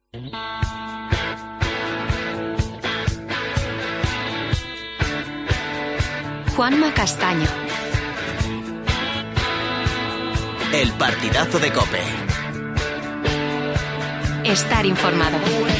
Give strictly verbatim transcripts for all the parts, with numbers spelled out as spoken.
Juanma Castaño. El partidazo de COPE. Estar informado.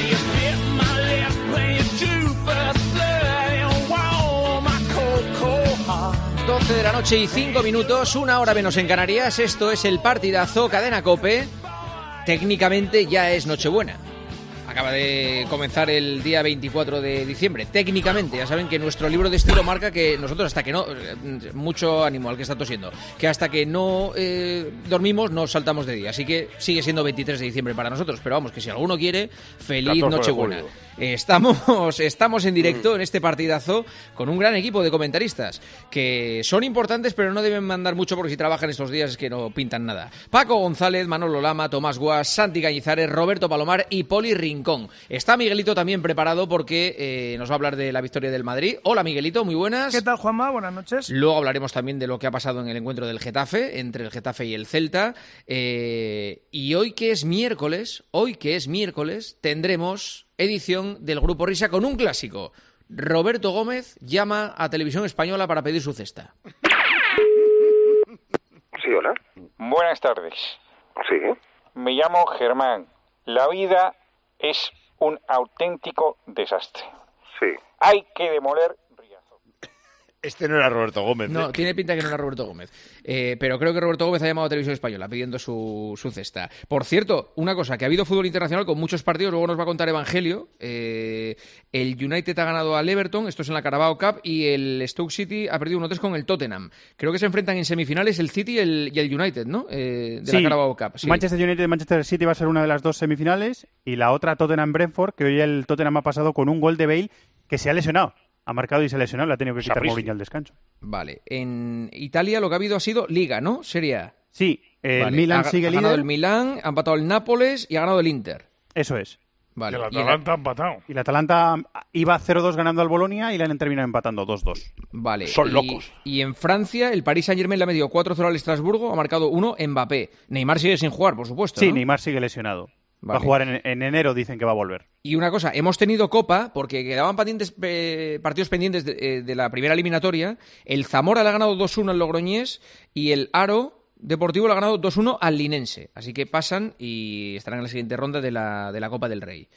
doce de la noche y cinco minutos, una hora menos en Canarias. Esto es el partidazo, Cadena COPE. Técnicamente ya es Nochebuena. Acaba de comenzar el día veinticuatro de diciembre. Técnicamente, ya saben que nuestro libro de estilo marca que nosotros hasta que no... Mucho ánimo al que está tosiendo. Que hasta que no eh, dormimos nos saltamos de día. Así que sigue siendo veintitrés de diciembre para nosotros. Pero vamos, que si alguno quiere, feliz Nochebuena. Estamos, estamos en directo en este partidazo con un gran equipo de comentaristas que son importantes pero no deben mandar mucho porque si trabajan estos días es que no pintan nada. Paco González, Manolo Lama, Tomás Guas, Santi Cañizares, Roberto Palomar y Poli Rincón. Está Miguelito también preparado porque eh, nos va a hablar de la victoria del Madrid. Hola Miguelito, muy buenas. ¿Qué tal, Juanma? Buenas noches. Luego hablaremos también de lo que ha pasado en el encuentro del Getafe, entre el Getafe y el Celta. Eh, y hoy que es miércoles, hoy que es miércoles, tendremos edición del Grupo Risa con un clásico. Roberto Gómez llama a Televisión Española para pedir su cesta. Sí, hola. Buenas tardes. Sí. Me llamo Germán. La vida es un auténtico desastre. Sí. Hay que demoler Riazor. Este no era Roberto Gómez. No, ¿eh? tiene pinta que no era Roberto Gómez. Eh, pero creo que Roberto Gómez ha llamado a Televisión Española pidiendo su, su cesta. Por cierto, una cosa, que ha habido fútbol internacional con muchos partidos, luego nos va a contar Evangelio. Eh, el United ha ganado al Everton, esto es en la Carabao Cup, y el Stoke City ha perdido uno tres con el Tottenham. Creo que se enfrentan en semifinales el City y el, y el United, ¿no? Eh, de sí, la Carabao Cup. Sí. Manchester United y Manchester City va a ser una de las dos semifinales, y la otra Tottenham-Brentford, que hoy el Tottenham ha pasado con un gol de Bale que se ha lesionado. Ha marcado y se ha lesionado, le ha tenido que quitar Mourinho al descanso. Vale. En Italia lo que ha habido ha sido Liga, ¿no? Serie A. Sí, el Vale. Milan ha, sigue ha líder. ganado el Milan, ha empatado el Nápoles y ha ganado el Inter. Eso es. Vale. Y el Y el- Atalanta ha empatado. Y el Atalanta iba cero dos ganando al Bolonia y le han terminado empatando dos dos. Vale. Son y, locos. Y en Francia, el Paris Saint-Germain le ha metido cuatro cero al Estrasburgo, ha marcado uno Mbappé. Neymar sigue sin jugar, por supuesto, Sí, ¿no? Neymar sigue lesionado. Va Vale. a jugar en, en enero, dicen que va a volver. Y una cosa, hemos tenido Copa, porque quedaban pendientes, eh, partidos pendientes de, eh, de la primera eliminatoria. El Zamora le ha ganado dos uno al Logroñés y el Aro Deportivo le ha ganado dos uno al Linense. Así que pasan y estarán en la siguiente ronda de la, de la Copa del Rey.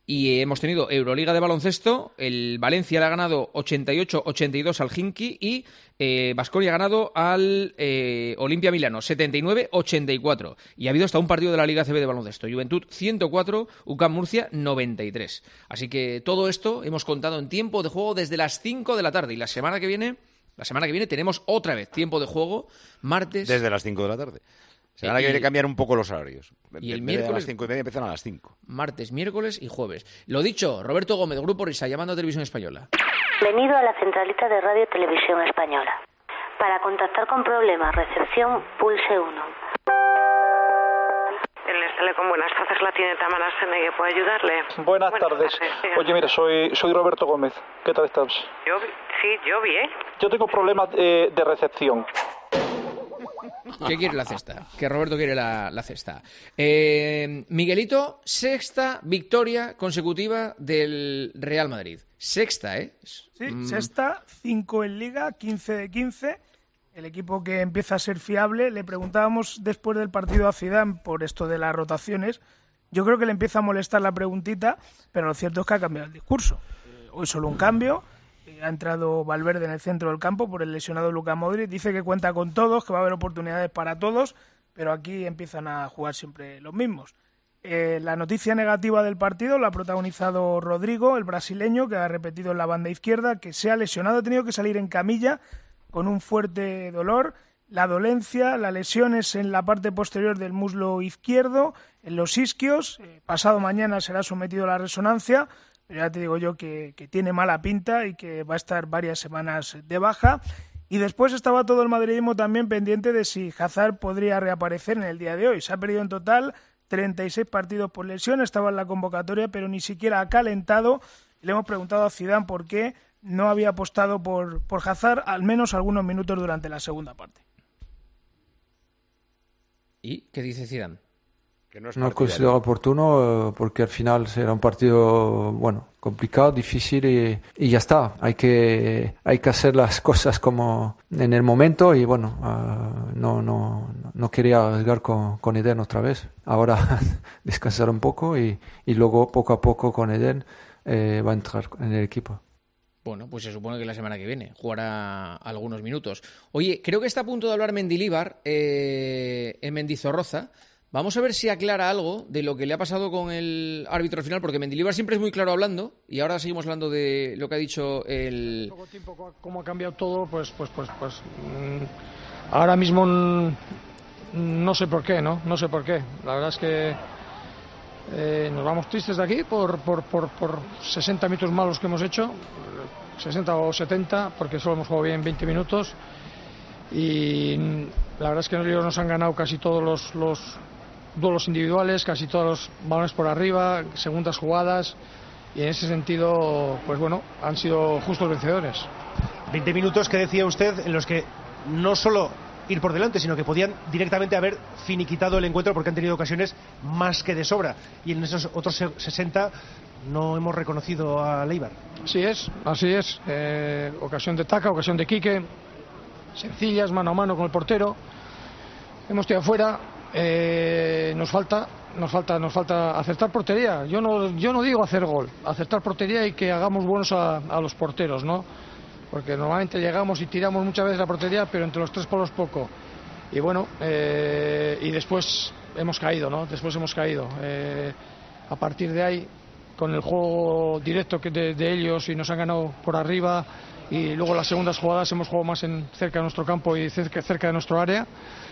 Y hemos tenido Euroliga de baloncesto, el Valencia le ha ganado ochenta y ocho ochenta y dos al Khimki y eh, Baskonia ha ganado al eh, Olimpia Milano setenta y nueve ochenta y cuatro. Y ha habido hasta un partido de la Liga A C B de baloncesto, Juventud ciento cuatro, U C A M Murcia noventa y tres. Así que todo esto hemos contado en tiempo de juego desde las cinco de la tarde. Y la semana que viene, la semana que viene tenemos otra vez tiempo de juego, martes... Desde las cinco de la tarde. Semana Y- que viene cambiar un poco los horarios. y el En vez de miércoles- a las cinco y media empiezan a las cinco. Martes, miércoles y jueves. Lo dicho, Roberto Gómez, Grupo Risa, llamando a Televisión Española. Bienvenido a la centralita de Radio Televisión Española. Para contactar con problemas, recepción, pulse uno. El Telecom, buenas tardes, la tiene Tamara Senegue, ¿puedo ayudarle? Buenas, tardes. dígame. Oye, mira, soy soy Roberto Gómez. ¿Qué tal estás? Yo, sí, yo bien. Yo tengo problemas eh, de recepción. ¿Qué quiere la cesta? Que Roberto quiere la, la cesta. Eh, Miguelito, sexta victoria consecutiva del Real Madrid. Sexta, ¿eh? Sí, Mm, sexta, cinco en Liga, quince de quince. El equipo que empieza a ser fiable. Le preguntábamos después del partido a Zidane por esto de las rotaciones. Yo creo que le empieza a molestar la preguntita, pero lo cierto es que ha cambiado el discurso. Eh, Hoy solo un cambio. Ha entrado Valverde en el centro del campo por el lesionado Luka Modric. Dice que cuenta con todos, que va a haber oportunidades para todos, pero aquí empiezan a jugar siempre los mismos. Eh, la noticia negativa del partido la ha protagonizado Rodrigo, el brasileño, que ha repetido en la banda izquierda, que se ha lesionado, ha tenido que salir en camilla con un fuerte dolor. La dolencia, las lesiones en la parte posterior del muslo izquierdo, en los isquios. Eh, pasado mañana será sometido a la resonancia. Pero ya te digo yo que, que tiene mala pinta y que va a estar varias semanas de baja. Y después estaba todo el madridismo también pendiente de si Hazard podría reaparecer en el día de hoy. Se ha perdido en total treinta y seis partidos por lesión, estaba en la convocatoria, pero ni siquiera ha calentado. Le hemos preguntado a Zidane por qué no había apostado por, por Hazard al menos algunos minutos durante la segunda parte. ¿Y qué dice Zidane? Que no es no considero oportuno eh, porque al final será un partido bueno complicado, difícil y, y ya está. Hay que hay que hacer las cosas como en el momento y bueno uh, no no no quería arriesgar con, con Eden otra vez. Ahora descansar un poco y, y luego poco a poco con Eden eh, va a entrar en el equipo. Bueno, pues se supone que la semana que viene jugará algunos minutos. Oye, creo que está a punto de hablar Mendilibar eh, en Mendizorroza. Vamos a ver si aclara algo de lo que le ha pasado con el árbitro al final, porque Mendilibar siempre es muy claro hablando, y ahora seguimos hablando de lo que ha dicho el... En poco tiempo, cómo ha cambiado todo, pues, pues, pues, pues mmm, ahora mismo mmm, no sé por qué, ¿no? No sé por qué. La verdad es que eh, nos vamos tristes de aquí por, por, por, por sesenta minutos malos que hemos hecho, sesenta o setenta, porque solo hemos jugado bien veinte minutos, y la verdad es que ellos nos han ganado casi todos los... los duelos individuales, casi todos los balones por arriba, segundas jugadas, y en ese sentido, pues bueno, han sido justos vencedores. veinte minutos que decía usted en los que no solo ir por delante, sino que podían directamente haber finiquitado el encuentro porque han tenido ocasiones más que de sobra, y en esos otros sesenta no hemos reconocido a Leibar. Así es, así es. Eh, ocasión de Taca, ocasión de Quique, sencillas, mano a mano con el portero. Hemos tirado fuera. Eh, nos falta nos falta nos falta acertar portería. Yo no yo no digo hacer gol, acertar portería y que hagamos buenos a, a los porteros, ¿no? Porque normalmente llegamos y tiramos muchas veces la portería, pero entre los tres palos poco. Y bueno, eh, y después hemos caído, ¿no? Después hemos caído. Eh, a partir de ahí, con el juego directo que de, de ellos, y nos han ganado por arriba, y luego las segundas jugadas hemos jugado más en cerca de nuestro campo y cerca, cerca de nuestro área,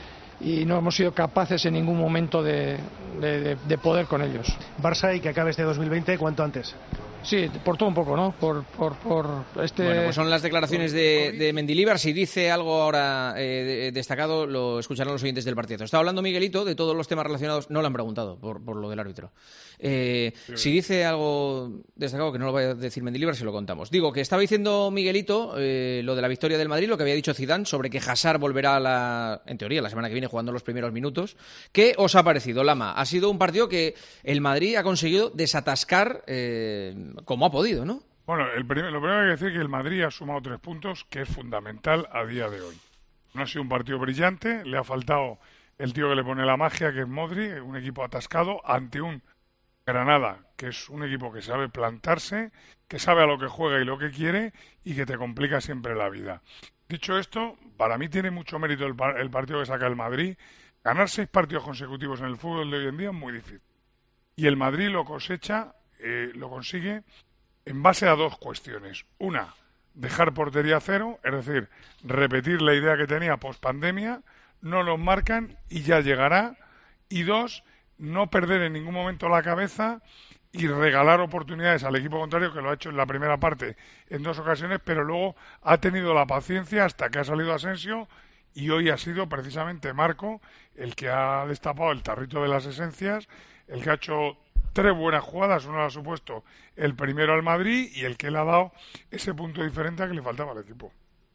y no hemos sido capaces en ningún momento de, de, de, de poder con ellos. Barça, y que acabe este dos mil veinte cuanto antes. Sí, por todo un poco, ¿no? Por, por, por este... Bueno, pues son las declaraciones de, de Mendilibar. Si dice algo ahora eh, destacado, lo escucharán los oyentes del partido. Está hablando Miguelito de todos los temas relacionados. No le han preguntado por, por lo del árbitro. Eh, sí. Si dice algo destacado, que no lo vaya a decir Mendilibar, se lo contamos. Digo, que estaba diciendo Miguelito eh, lo de la victoria del Madrid, lo que había dicho Zidane sobre que Hazard volverá, a la, en teoría, la semana que viene jugando los primeros minutos. ¿Qué os ha parecido, Lama? Ha sido un partido que el Madrid ha conseguido desatascar eh, como ha podido, ¿no? Bueno, el primer, lo primero que hay que decir es que el Madrid ha sumado tres puntos, que es fundamental a día de hoy. No ha sido un partido brillante, le ha faltado el tío que le pone la magia, que es Modric, un equipo atascado ante un Granada, que es un equipo que sabe plantarse, que sabe a lo que juega y lo que quiere, y que te complica siempre la vida. Dicho esto, para mí tiene mucho mérito el, el partido que saca el Madrid. Ganar seis partidos consecutivos en el fútbol de hoy en día es muy difícil. Y el Madrid lo cosecha, eh, lo consigue en base a dos cuestiones. Una, dejar portería cero, es decir, repetir la idea que tenía post-pandemia, no los marcan y ya llegará. Y dos, no perder en ningún momento la cabeza y regalar oportunidades al equipo contrario, que lo ha hecho en la primera parte en dos ocasiones, pero luego ha tenido la paciencia hasta que ha salido Asensio, y hoy ha sido precisamente Marco el que ha destapado el tarrito de las esencias, el que ha hecho tres buenas jugadas. Uno le ha supuesto el primero al Madrid y el que le ha dado ese punto diferente a que le faltaba al equipo.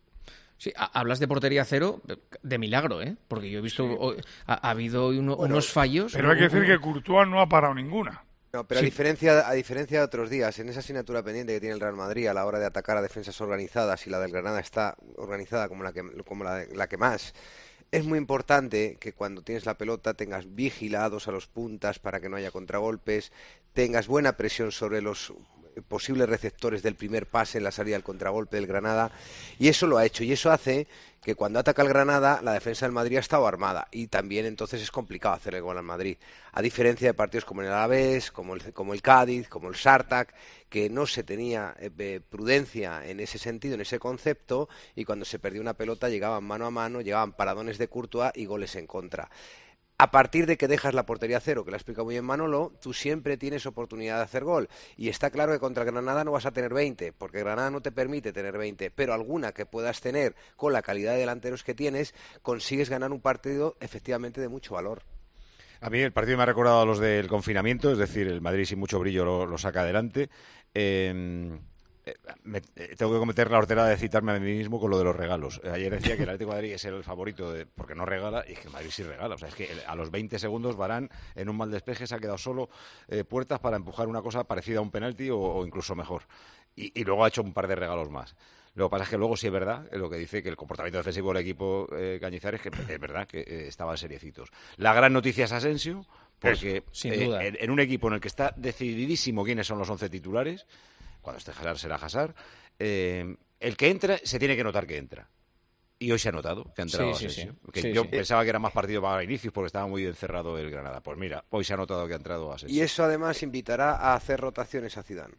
Sí, hablas de portería cero de milagro, ¿eh? Porque yo he visto, sí. ha, ha habido uno, bueno, unos fallos. Pero hay que decir que Courtois no ha parado ninguna. No, pero sí. a diferencia a diferencia de otros días, en esa asignatura pendiente que tiene el Real Madrid a la hora de atacar a defensas organizadas, y la del Granada está organizada como la que como la, la que más, es muy importante que cuando tienes la pelota tengas vigilados a los puntas para que no haya contragolpes, tengas buena presión sobre los posibles receptores del primer pase en la salida del contragolpe del Granada, y eso lo ha hecho, y eso hace que cuando ataca el Granada la defensa del Madrid ha estado armada, y también entonces es complicado hacerle gol al Madrid, a diferencia de partidos como el Alavés, como el, como el Cádiz, como el Spartak, que no se tenía eh, prudencia en ese sentido, en ese concepto, y cuando se perdió una pelota llegaban mano a mano, llegaban paradones de Courtois y goles en contra. A partir de que dejas la portería cero, que lo ha explicado muy bien Manolo, tú siempre tienes oportunidad de hacer gol. Y está claro que contra Granada no vas a tener veinte, porque Granada no te permite tener veinte, pero alguna que puedas tener con la calidad de delanteros que tienes, consigues ganar un partido efectivamente de mucho valor. A mí el partido me ha recordado a los del confinamiento, es decir, el Madrid sin mucho brillo lo, lo saca adelante. Eh, Eh, me, eh, tengo que cometer la hortera de citarme a mí mismo con lo de los regalos. Ayer decía que el Atlético de Madrid es el favorito de, porque no regala, y es que el Madrid sí regala. O sea, es que a los veinte segundos Varane, en un mal despeje, se ha quedado solo eh, puertas para empujar una cosa parecida a un penalti o, o incluso mejor. Y, y luego ha hecho un par de regalos más. Lo que pasa es que luego sí es verdad lo que dice, que el comportamiento defensivo del equipo eh, Cañizares, que es verdad que eh, estaban seriecitos. La gran noticia es Asensio, porque Eso, sin duda. Eh, en, en un equipo en el que está decididísimo quiénes son los once titulares, cuando esté Hazard será Hazard, eh, el que entra se tiene que notar que entra. Y hoy se ha notado que ha entrado Sí, sí, Asensio. sí. Que Sí, yo sí. pensaba que era más partido para inicios porque estaba muy encerrado el Granada. Pues mira, hoy se ha notado que ha entrado Asensio. Y eso además invitará a hacer rotaciones a Zidane.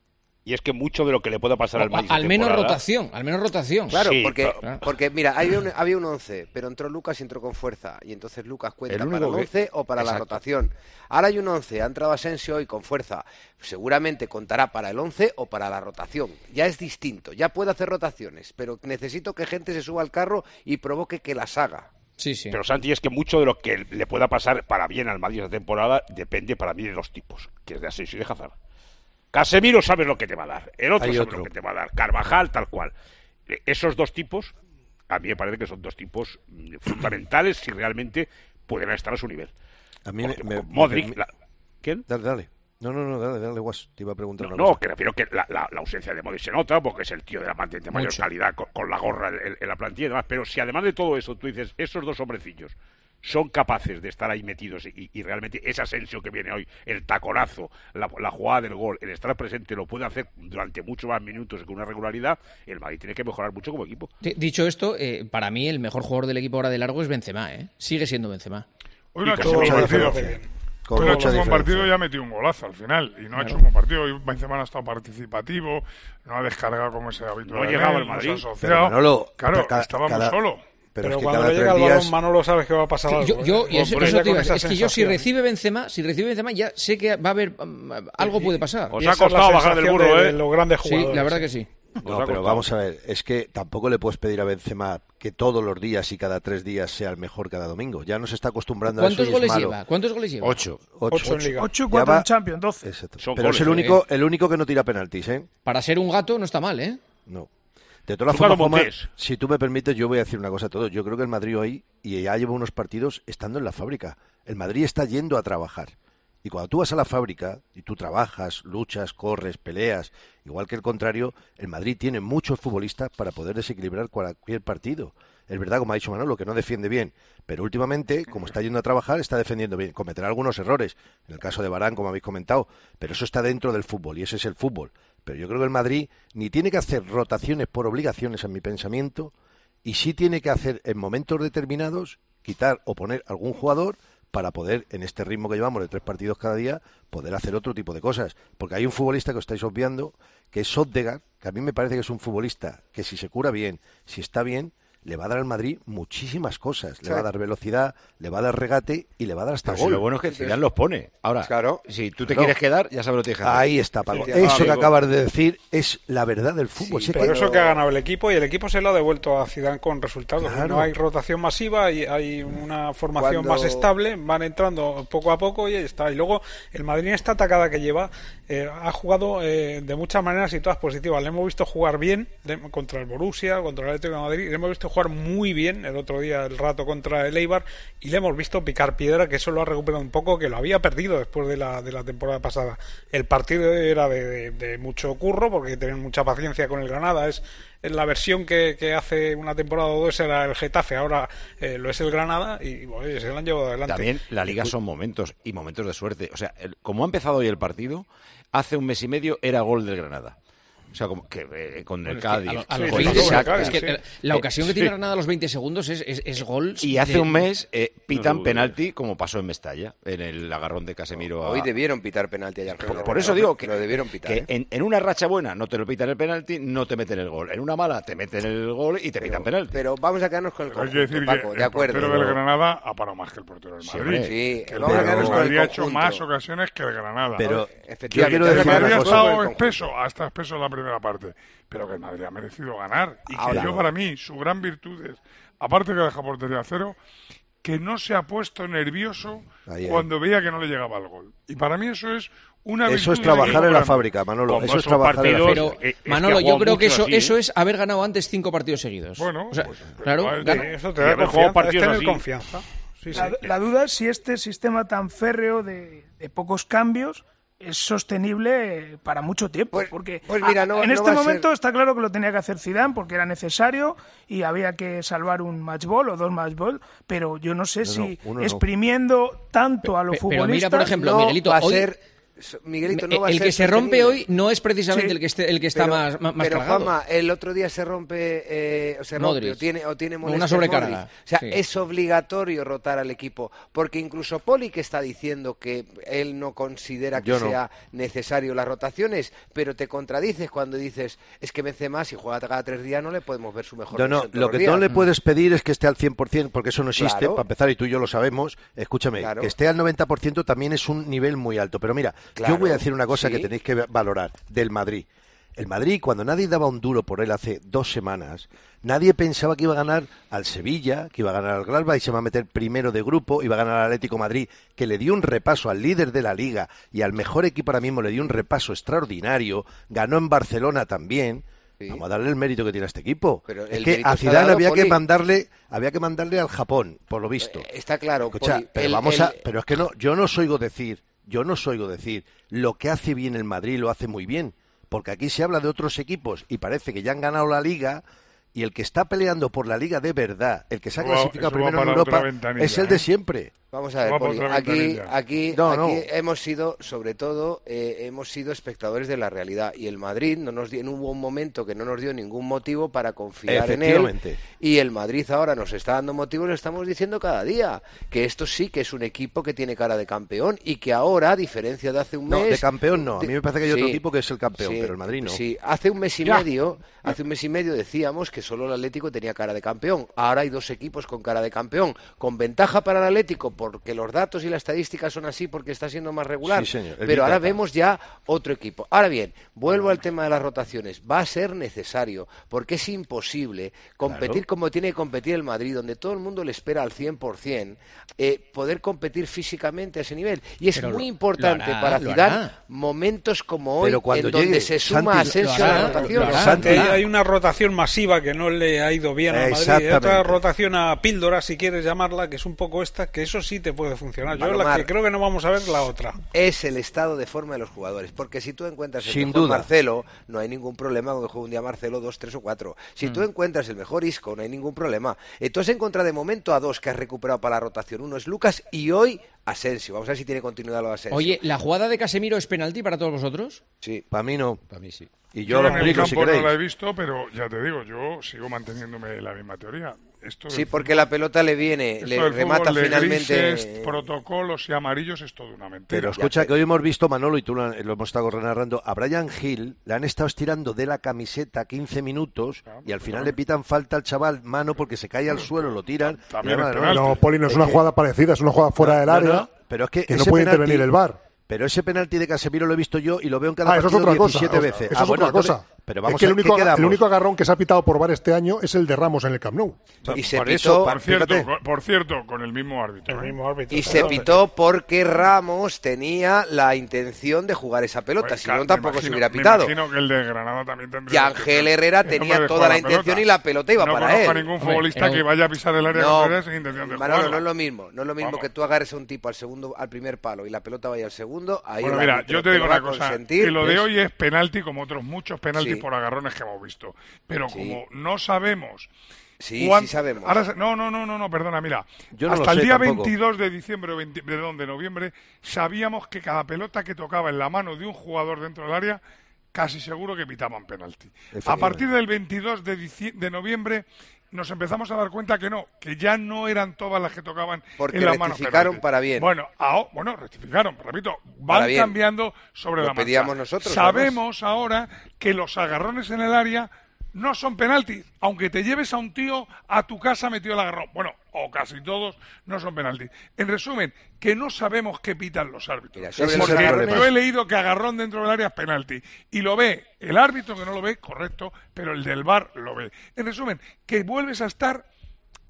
Y es que mucho de lo que le puede pasar al Madrid esta Al menos temporada- rotación, al menos rotación. Claro, Sí, porque, claro. porque mira, había un, había un once, pero entró Lucas y entró con fuerza. Y entonces Lucas cuenta El único para el que- once o para la Exacto. rotación. Ahora hay un once, ha entrado Asensio y con fuerza. Seguramente contará para el once o para la rotación. Ya es distinto, ya puede hacer rotaciones, pero necesito que gente se suba al carro y provoque que las haga. Sí, sí. Pero Santi, es que mucho de lo que le pueda pasar para bien al Madrid esta temporada depende para mí de dos tipos, que es de Asensio y de Hazard. Casemiro sabes lo que te va a dar, el otro Hay sabe otro. lo que te va a dar, Carvajal tal cual. Eh, Esos dos tipos, a mí me parece que son dos tipos mm, fundamentales si realmente pueden estar a su nivel. A mí me, Porque me- con Modric, me- la- ¿quién? Dale, dale. No, no, no, dale, dale, Guas. Te iba a preguntar No, una no, cosa. que refiero que la, la- la ausencia de Modric se nota porque es el tío de la más- de mayor Mucho. calidad con, con la gorra en, en la plantilla y demás. Pero si además de todo eso tú dices, esos dos hombrecillos son capaces de estar ahí metidos y, y realmente ese Asensio que viene hoy, el taconazo, la, la jugada del gol, el estar presente lo puede hacer durante muchos más minutos con una regularidad, el Madrid tiene que mejorar mucho como equipo. D- Dicho esto, eh, para mí el mejor jugador del equipo ahora de largo es Benzema, ¿eh? Sigue siendo Benzema. Hoy no ha Y hecho con un buen mucha partido. diferencia. Con Hoy no ha mucha hecho un buen diferencia. partido y ha metido un golazo al final. Y no ha Claro. hecho un buen partido. Hoy Benzema no ha estado participativo, no ha descargado como ese habitual. No llegaba él, el no Madrid. se ha asociado. Pero Manolo, claro, cada- estaba muy cada- solo. Pero, Pero es que cuando cada le llega tres el balón, días... Manolo sabe que va a pasar algo. Yo, yo- ¿eh? y eso, Hombre, eso ya te iba con a decir, esa es que yo si sensación. recibe Benzema, si recibe Benzema ya sé que va a haber um, algo puede pasar. Os Y ha esa es la costado bajar del sensación burro, de- ¿eh? de los grandes Sí, jugadores. la verdad que sí. No, Os ha pero costado. vamos a ver, es que tampoco le puedes pedir a Benzema que todos los días y cada tres días sea el mejor cada domingo. Ya nos está acostumbrando a eso ¿Cuántos y es goles malo. lleva? ¿Cuántos goles lleva? Ocho. Ocho. Ocho en Liga. ocho y Ya cuatro va- en Champions, doce. Exacto. Son Pero goles, es el ¿eh? único, el único que no tira penaltis, ¿eh? Para ser un gato no está mal, ¿eh? No. De todas Tú, Carlos formas, Juanma, Montés. si tú me permites, yo voy a decir una cosa a todos. Yo creo que el Madrid hoy, y ya lleva unos partidos estando en la fábrica, el Madrid está yendo a trabajar. Y cuando tú vas a la fábrica y tú trabajas, luchas, corres, peleas, igual que el contrario, el Madrid tiene muchos futbolistas para poder desequilibrar cualquier partido. Es verdad, como ha dicho Manolo, que no defiende bien, pero últimamente, como está yendo a trabajar, está defendiendo bien. Cometerá algunos errores, en el caso de Varane, como habéis comentado, pero eso está dentro del fútbol y ese es el fútbol. Pero yo creo que el Madrid ni tiene que hacer rotaciones por obligaciones, en mi pensamiento, y sí tiene que hacer en momentos determinados quitar o poner algún jugador para poder, en este ritmo que llevamos de tres partidos cada día, poder hacer otro tipo de cosas. Porque hay un futbolista que os estáis obviando, que es Odegaard, que a mí me parece que es un futbolista que si se cura bien, si está bien, le va a dar al Madrid muchísimas cosas. Le Sí. va a dar velocidad, le va a dar regate y le va a dar hasta Pero si gol. lo bueno es que Zidane los pone. Ahora, Claro. si tú te Claro. quieres quedar, ya sabes lo que tienes que hacer. Ahí está, Paco. Sí, Eso que amigo. acabas de decir es la verdad del fútbol. Sí, Si es Por que- eso que ha ganado el equipo y el equipo se lo ha devuelto a Zidane con resultados. Claro. No hay rotación masiva y hay una formación Cuando- más estable, van entrando poco a poco y ahí está. Y luego el Madrid en esta atacada que lleva eh, ha jugado eh, de muchas maneras y todas positivas. Le hemos visto jugar bien le- contra el Borussia, contra el Atlético de Madrid, le hemos visto jugar muy bien el otro día el rato contra el Eibar y le hemos visto picar piedra, que eso lo ha recuperado un poco, que lo había perdido después de la, de la temporada pasada. El partido era de, de- de mucho curro porque tenían mucha paciencia con el Granada. Es, es la versión que, que hace una temporada o dos era el Getafe, ahora eh, lo es el Granada y bueno, se lo han llevado adelante. También la liga son momentos y momentos de suerte. O sea, el- como ha empezado hoy el partido, hace un mes y medio era gol del Granada. O sea, como que eh, con el Bueno, es que Cádiz. a lo- a con los el veinte Shakhtar. es que sí. la- la ocasión que Eh, tiene sí. Granada a los veinte segundos es, es, es gol. Y hace de- un mes eh, pitan No, penalti, como pasó en Mestalla, en el agarrón de Casemiro. a- Hoy debieron pitar penalti ayer. Por, por eso digo que, lo debieron pitar. que ¿eh? en, en una racha buena no te lo pitan el penalti, no te meten el gol. En una mala te meten el gol y te pitan penalti. Pero vamos a quedarnos con el Pero hay que conjunto, decir Paco, que de el portero acuerdo. del Granada ha parado más que el portero del Sí, Madrid. hombre. Sí, Que el vamos a portero quedarnos del con el Madrid ha hecho conjunto. más ocasiones que el Granada. Pero Efectivamente, yo quiero Que el decir Madrid una ha cosa. estado Con el espeso, hasta espeso en la primera parte, pero que el Madrid ha merecido ganar y que Ahora. yo, para mí, su gran virtud es, aparte que deja portería a cero, que no se ha puesto nervioso ahí, ahí. cuando veía que no le llegaba el gol. Y para mí eso es una Eso es trabajar en la fábrica, Manolo. Como eso es trabajar en la fábrica. Pero, Manolo, yo creo que eso, así, eso es haber ganado antes cinco partidos seguidos. Bueno, o sea, pues, claro, pues, gana. Eso te da confianza, es tener confianza. Sí, la, sí. la duda es si este sistema tan férreo de, de pocos cambios es sostenible para mucho tiempo, pues, porque pues mira, no, en no este momento ser... está claro que lo tenía que hacer Zidane porque era necesario y había que salvar un match ball o dos match ball, pero yo no sé no, si no, exprimiendo no. tanto a los pero, futbolistas... Pero mira, por ejemplo, no Miguelito, va a hoy... ser... Miguelito, no va el a ser que se rompe sostenible. hoy no es precisamente sí, el que esté, el que está pero, más, más pero cargado. Juanma, el otro día se rompe, eh, o se rompe o tiene, o tiene una sobrecarga. Modric. O sea, sí. es obligatorio rotar al equipo, porque incluso Poli, que está diciendo que él no considera que Yo no. sea necesario las rotaciones, pero te contradices cuando dices, es que Benzema, si juega cada tres días, no le podemos ver su mejor No, no, versión todos lo que los días. no le puedes pedir es que esté al cien por ciento, porque eso no existe, Claro. para empezar, y tú y yo lo sabemos. Escúchame, Claro. que esté al noventa por ciento también es un nivel muy alto. Pero mira, Claro, yo voy a decir una cosa sí. que tenéis que valorar del Madrid. El Madrid, cuando nadie daba un duro por él hace dos semanas, nadie pensaba que iba a ganar al Sevilla, que iba a ganar al Gladbach y se va a meter primero de grupo, iba a ganar al Atlético de Madrid, que le dio un repaso al líder de la Liga y al mejor equipo ahora mismo le dio un repaso extraordinario, ganó en Barcelona también. Sí. Vamos a darle el mérito que tiene a este equipo. Pero es que a Zidane había Poli. que mandarle, había que mandarle al Japón, por lo visto. Eh, está claro, Escucha, Poli, pero el, vamos el... a, pero es que no, yo no os oigo decir, yo no os oigo decir lo que hace bien el Madrid lo hace muy bien, porque aquí se habla de otros equipos y parece que ya han ganado la Liga. Y el que está peleando por la Liga de verdad, el que se ha clasificado wow, primero en Europa, es el de siempre. Vamos a ver, Poli, aquí, aquí, no, aquí no. hemos sido, sobre todo, eh, hemos sido espectadores de la realidad. Y el Madrid no nos dio, no hubo un momento que no nos dio ningún motivo para confiar en él. Y el Madrid ahora nos está dando motivos, lo estamos diciendo cada día, que esto sí que es un equipo que tiene cara de campeón y que ahora, a diferencia de hace un mes... No, de campeón no. A mí me parece que hay sí, otro tipo que es el campeón, sí, pero el Madrid no. Sí, hace un mes y ya. medio, hace un mes y medio decíamos que solo el Atlético tenía cara de campeón. Ahora hay dos equipos con cara de campeón, con ventaja para el Atlético porque los datos y las estadísticas son así porque está siendo más regular, sí, señor, pero ahora vemos ya otro equipo. Ahora bien, vuelvo al tema de las rotaciones. Va a ser necesario porque es imposible competir claro. como tiene que competir el Madrid, donde todo el mundo le espera al cien por ciento, eh, poder competir físicamente a ese nivel. Y es pero muy importante hará, para Zidane momentos como hoy en llegue, donde se suma Santi, Asensio a la rotación. Santi, hay una rotación masiva que no le ha ido bien al Madrid, y otra rotación a píldora, si quieres llamarla, que es un poco esta, que eso sí te puede funcionar. Yo la que creo que no vamos a ver la otra. Es el estado de forma de los jugadores, porque si tú encuentras el Sin mejor duda. Marcelo, no hay ningún problema con que juegue un día Marcelo dos, tres o cuatro. Si mm. tú encuentras el mejor Isco, no hay ningún problema. Entonces encuentra de momento a dos que has recuperado para la rotación. Uno es Lucas y hoy Asensio. Vamos a ver si tiene continuidad lo de Asensio. Oye, ¿la jugada de Casemiro es penalti para todos vosotros? Sí. Para mí no. Para mí sí. Y yo, yo lo en explico el si campo queréis. no la he visto, pero ya te digo, yo sigo manteniéndome la misma teoría. Esto sí, porque fútbol, la pelota le viene, le remata de finalmente. Grises, protocolos y amarillos es todo una mentira. Pero escucha, que hoy hemos visto, Manolo, y tú lo, lo hemos estado narrando, a Brian Hill le han estado estirando de la camiseta quince minutos ah, y al final le pitan falta al chaval, mano, porque se cae al suelo, lo tiran. No, Poli, no es una jugada parecida, es una jugada fuera no, del no, área no, pero es que, que no puede penalti, intervenir el V A R. Pero ese penalti de Casemiro lo he visto yo y lo veo en cada ah, partido eso es otra diecisiete cosa. veces. Eso ah, es bueno, otra cosa. Entonces, pero vamos es que el a, único, ¿qué el único agarrón que se ha pitado por V A R este año es el de Ramos en el Camp Nou. Y se por, pitó, eso, por, cierto, con, por cierto, con el mismo árbitro. El mismo árbitro y se pitó porque Ramos tenía la intención de jugar esa pelota, pues, si no tampoco imagino, se hubiera pitado. Me imagino que el de Granada también tendría. Y Ángel Herrera tenía toda la, la intención y la pelota iba no para él. No conozco a ningún futbolista Hombre, que vaya a pisar el área no, contraria sin intención de Manolo, jugarla. no es lo mismo, no es lo mismo Vamos. que tú agarres a un tipo al segundo, al primer palo y la pelota vaya al segundo. Ahí bueno, mira, yo te digo una cosa, que lo de hoy es penalti como otros muchos penaltis sí. por agarrones que hemos visto. Pero sí. como no sabemos... Sí, ¿cuánto? sí sabemos. Ahora, no, no, no, no, no, perdona, mira. Yo no hasta lo el sé, día tampoco. veintidós de diciembre, veinte, perdón, de noviembre, sabíamos que cada pelota que tocaba en la mano de un jugador dentro del área, casi seguro que pitaban penalti. A partir del veintidós de, dicie- de noviembre... nos empezamos a dar cuenta que no, que ya no eran todas las que tocaban Porque en las manos. Porque rectificaron para bien. Bueno, a, bueno, rectificaron, repito, van cambiando sobre Lo la marcha. pedíamos nosotros. Sabemos además. ahora que los agarrones en el área no son penaltis, aunque te lleves a un tío a tu casa metido el agarrón. Bueno, o casi todos no son penaltis. En resumen, que no sabemos qué pitan los árbitros. Mira, porque yo he leído que agarrón dentro del área es penalti. Y lo ve el árbitro, que no lo ve, correcto, pero el del V A R lo ve. En resumen, que vuelves a estar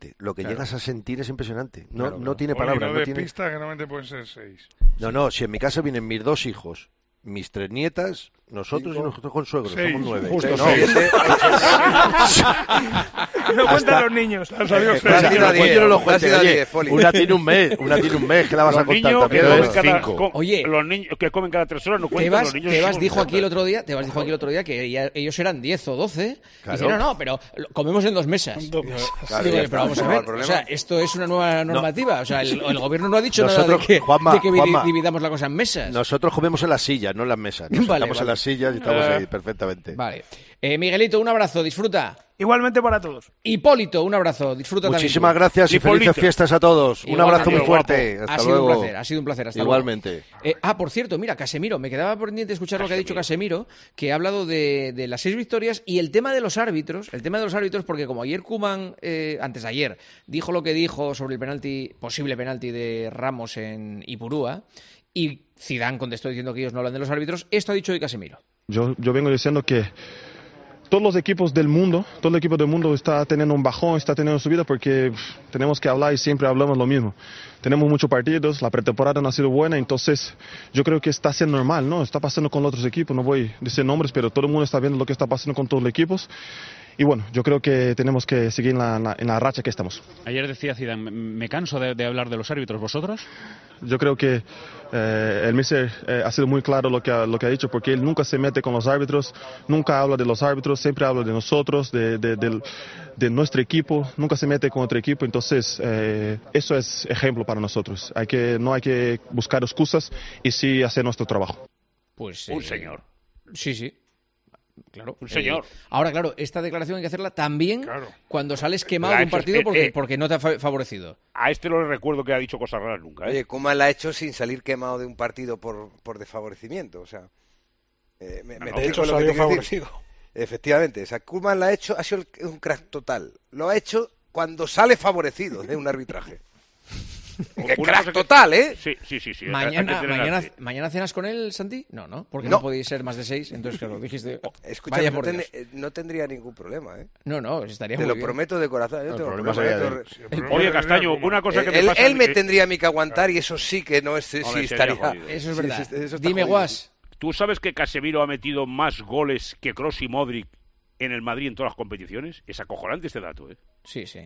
impresionante. Lo que Claro. llegas a sentir es impresionante. No, Claro, no claro. tiene Hoy palabras. no No de tiene... pista, que normalmente pueden ser seis. No, no, si en mi casa vienen mis dos hijos, mis tres nietas, nosotros Cinco. y nosotros con suegros, Seis. somos nueve. Justo no, seis. siete, No cuentan Hasta- los niños. Han salido Eh, seis. claro, sido no, diez, yo no lo ha cuente, sido oye, diez, Poli. una tiene un mes, una tiene un mes, que la vas a Los contar niños que también. comen cada, cinco. co- Oye. los niños que comen cada tres horas no cuentan. Tebas, los niños Tebas son- dijo aquí el otro día, Tebas dijo aquí el otro día que ya- ellos eran diez o doce. Claro. Y dice, no, no, pero lo- comemos en dos mesas. Dos Digo, mesas. Claro, digo, ya pero está, vamos a no, ver, el problema- o sea, esto es una nueva normativa. O sea, el, el gobierno no ha dicho Nosotros, nada de que, Juanma, de que vi- Juanma, dividamos la cosa en mesas. Nosotros comemos en las sillas, no en las mesas. Nos Vale, sentamos vale. en las sillas y estamos Eh. ahí perfectamente. Vale. Eh, Miguelito, un abrazo, disfruta. Igualmente para todos. Hipólito, un abrazo. Disfruta también. Muchísimas gracias y Hipólito. felices fiestas a todos. Un Igualmente, abrazo muy fuerte. guapo. Hasta ha sido luego. un placer, ha sido un placer. Hasta Igualmente. luego. Eh, ah, por cierto, mira, Casemiro, me quedaba pendiente escuchar Casemiro. Lo que ha dicho Casemiro, que ha hablado de, de las seis victorias y el tema de los árbitros, el tema de los árbitros, porque como ayer Koeman, eh, antes de ayer, dijo lo que dijo sobre el penalti, posible penalti de Ramos en Ipurúa, y Zidane contestó diciendo que ellos no hablan de los árbitros, esto ha dicho hoy Casemiro. Yo, yo vengo diciendo que todos los equipos del mundo, todo el equipo del mundo está teniendo un bajón, está teniendo subida porque pff, tenemos que hablar y siempre hablamos lo mismo. Tenemos muchos partidos, la pretemporada no ha sido buena, entonces yo creo que está siendo normal, ¿no? Está pasando con los otros equipos, no voy a decir nombres, pero todo el mundo está viendo lo que está pasando con todos los equipos. Y bueno, yo creo que tenemos que seguir en la, en la, en la racha que estamos. Ayer decía Zidane, me canso de, de hablar de los árbitros, ¿vosotros? Yo creo que eh, el míster eh, ha sido muy claro lo que, ha, lo que ha dicho, porque él nunca se mete con los árbitros, nunca habla de los árbitros, siempre habla de nosotros, de, de, de, de nuestro equipo, nunca se mete con otro equipo, entonces eh, eso es ejemplo para nosotros. Hay que, no hay que buscar excusas y sí hacer nuestro trabajo. Pues Un eh, señor. Sí, sí. Claro. Un señor. Eh, ahora, claro, esta declaración hay que hacerla también Claro. cuando sales quemado La de ha un hecho, partido eh, porque, eh. porque no te ha fa- favorecido. A este no le recuerdo que ha dicho cosas raras nunca. ¿eh? Oye, Koeman la ha hecho sin salir quemado de un partido por, por desfavorecimiento. O sea, eh, me, No, me no, explico de hecho, lo que salió te quiero favorecido. decir. Efectivamente, o sea, Koeman la ha hecho, ha sido el- un crack total. Lo ha hecho cuando sale favorecido de un arbitraje. ¡Qué Una crack cosa que- total, eh! Sí, sí, sí. sí. Hay Mañana, que tener mañana, arte. mañana cenas con él, Santi? No, ¿no? Porque no, No. podéis ser más de seis, entonces claro, dijiste, oh, Escucha, vaya no, por ten- Dios. eh, no tendría ningún problema, ¿eh? No, no, estaría Te muy lo bien. prometo de corazón. Yo El te lo problema prometo, sería eh, de- te sí, lo- el problema Oye, sería Castaño, como- una cosa que me él, pasa... él me eh, tendría a mí que aguantar y eso sí que no es, sí, Hombre, sería estaría... jodido. Eso es sí, verdad. eso- eso está Dime, jodido. Guas. ¿Tú sabes que Casemiro ha metido más goles que Kroos y Modric en el Madrid en todas las competiciones? Es acojonante este dato, ¿eh? Sí, sí.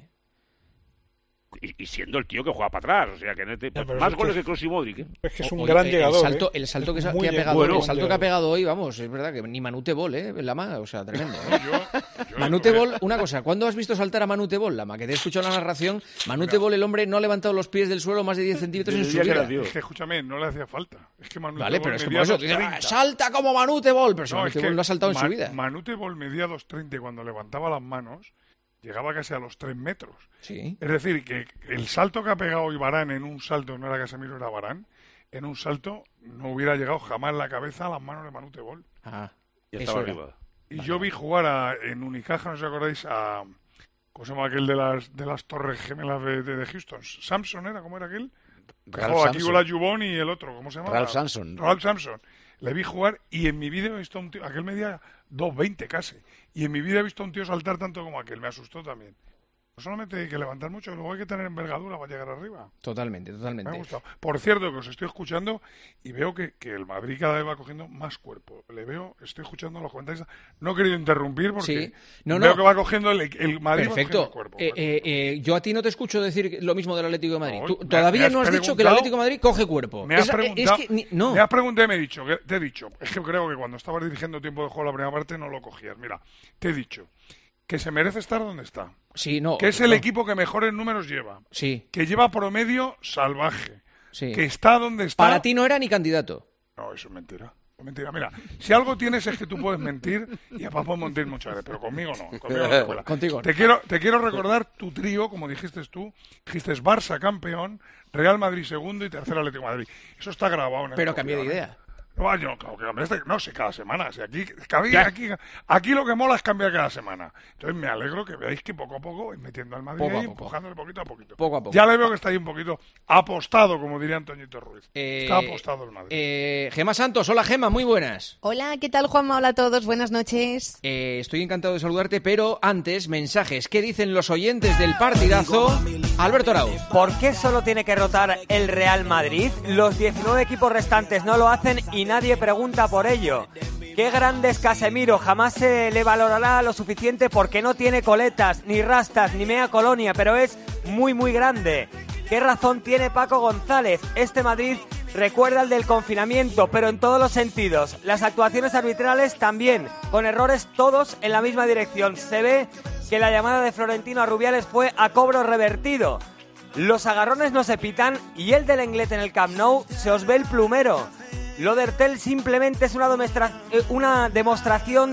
Y, y siendo el tío que juega para atrás, o sea, que no te- Ya, pero más es goles que- que Kroos y Modric, ¿eh? Es que es un Oye, gran el llegador. salto, ¿eh? el salto que, Es sa- muy que ha lleg- pegado, bueno, el salto que ha llegado. pegado hoy, vamos, es verdad que ni Manute Bol, ¿eh? Lama, o sea, tremendo. ¿eh? Yo, yo- Manute Bol, una cosa, ¿cuándo has visto saltar a Manute Bol, Lama? Que te he escuchado la narración. Manute Bol, el hombre, no ha levantado los pies del suelo más de diez centímetros en Desde su el día que vida. nació. Es que escúchame, no le hacía falta. Es que Manute Vale, Bol pero es que medía por eso, dos tú dices, treinta. "Ah, salta como Manute Bol", pero si No, Manute es que Bol no ha saltado en su Ma- vida. Manute Bol medía dos treinta y cuando levantaba las manos llegaba casi a los tres metros. Sí. Es decir, que el salto que ha pegado hoy Varane en un salto, no era Casemiro, era Varane, en un salto no hubiera llegado jamás la cabeza a las manos de Manute Bol. Ah, Y eso estaba era. arriba. Y yo vi jugar a, en Unicaja, no sé si acordáis, a... ¿Cómo se llama aquel de las, de las torres gemelas de, de, de Houston? ¿Samson era? ¿Cómo era aquel? Ralph Oh, aquí Sampson. con la Jubón y el otro, ¿cómo se llama? Ralph Sampson. Ralph Sampson. Le vi jugar y en mi vida he visto a un tío, aquel medía dos veinte casi, y en mi vida he visto a un tío saltar tanto como aquel, me asustó también. No solamente hay que levantar mucho, luego hay que tener envergadura para llegar arriba. Totalmente, totalmente. Me ha gustado. Por cierto, que os estoy escuchando y veo que, que el Madrid cada vez va cogiendo más cuerpo. Le veo, estoy escuchando los comentarios. No he querido interrumpir porque Sí. No, veo no. que va cogiendo el, el Madrid va cogiendo Perfecto. el cuerpo. Eh, eh, eh, yo a ti no te escucho decir lo mismo del Atlético de Madrid. No, Tú me- todavía me has no has dicho que el preguntado- Atlético de Madrid coge cuerpo. Me has Es- es preguntado, que ni- no. me has preguntado y me he dicho, que- te he dicho, es que creo que cuando estabas dirigiendo tiempo de juego la primera parte no lo cogías. Mira, te he dicho que se merece estar donde está. Sí, no. Que es el no. equipo que mejores números lleva. Sí, Que lleva promedio salvaje. sí. Que está donde está. Para ti no era ni candidato. No, eso es mentira. Es mentira. Mira, si algo tienes es que tú puedes mentir y además puedes mentir muchas veces, pero conmigo no. Conmigo no te cuela. Contigo no. Te quiero, te quiero recordar tu trío, como dijiste tú. Dijiste Barça campeón, Real Madrid segundo y tercero Atlético de Madrid. Eso está grabado en el Pero cambié de código, ¿eh? idea. No, yo, claro que cambiaste, no sé, cada semana. Si aquí, aquí, aquí, aquí lo que mola es cambiar cada semana. Entonces me alegro que veáis que poco a poco vais metiendo al Madrid Poco a ahí, poco. empujándole poquito a poquito. Poco a poco. Ya le veo que está ahí un poquito apostado, como diría Antoñito Ruiz. Eh, está apostado el Madrid. Eh, Gema Santos, hola Gema, muy buenas. Hola, ¿qué tal, Juanma? Hola a todos, buenas noches. Eh, estoy encantado de saludarte, pero antes, mensajes. ¿Qué dicen los oyentes del partidazo? Alberto Arauz. ¿Por qué solo tiene que rotar el Real Madrid? Los diecinueve equipos restantes no lo hacen y nadie pregunta por ello. Qué grande es Casemiro, jamás se le valorará lo suficiente porque no tiene coletas, ni rastas, ni mea colonia, pero es muy muy grande. ¿Qué razón tiene Paco González? Este Madrid recuerda al del confinamiento, pero en todos los sentidos. Las actuaciones arbitrales también, con errores todos en la misma dirección. Se ve que la llamada de Florentino a Rubiales fue a cobro revertido. Los agarrones no se pitan y el del Lenglet en el Camp Nou se os ve el plumero. Lo de Ertel simplemente es una, domestra- eh, una demostración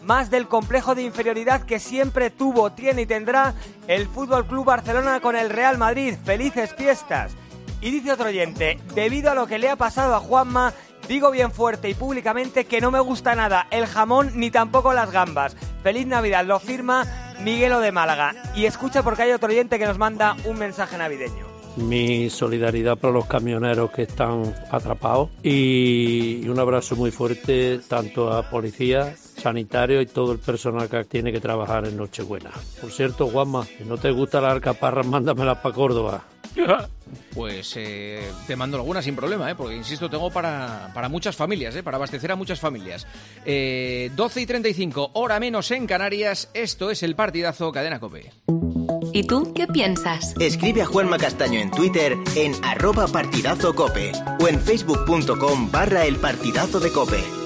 más del complejo de inferioridad que siempre tuvo, tiene y tendrá el Fútbol Club Barcelona con el Real Madrid. ¡Felices fiestas! Y dice otro oyente, debido a lo que le ha pasado a Juanma, digo bien fuerte y públicamente que no me gusta nada el jamón ni tampoco las gambas. ¡Feliz Navidad! Lo firma Miguelo de Málaga. Y escucha porque hay otro oyente que nos manda un mensaje navideño. Mi solidaridad para los camioneros que están atrapados y un abrazo muy fuerte tanto a policía, sanitario y todo el personal que tiene que trabajar en Nochebuena. Por cierto, Juanma, si no te gustan las alcaparras, mándamelas para Córdoba. Pues eh, te mando alguna sin problema, ¿eh? Porque, insisto, tengo para, para muchas familias, ¿eh? Para abastecer a muchas familias. Eh, doce y treinta y cinco, hora menos en Canarias. Esto es el partidazo Cadena COPE. ¿Y tú qué piensas? Escribe a Juanma Castaño en Twitter en arroba partidazo cope o en facebook punto com barra el partidazo de cope.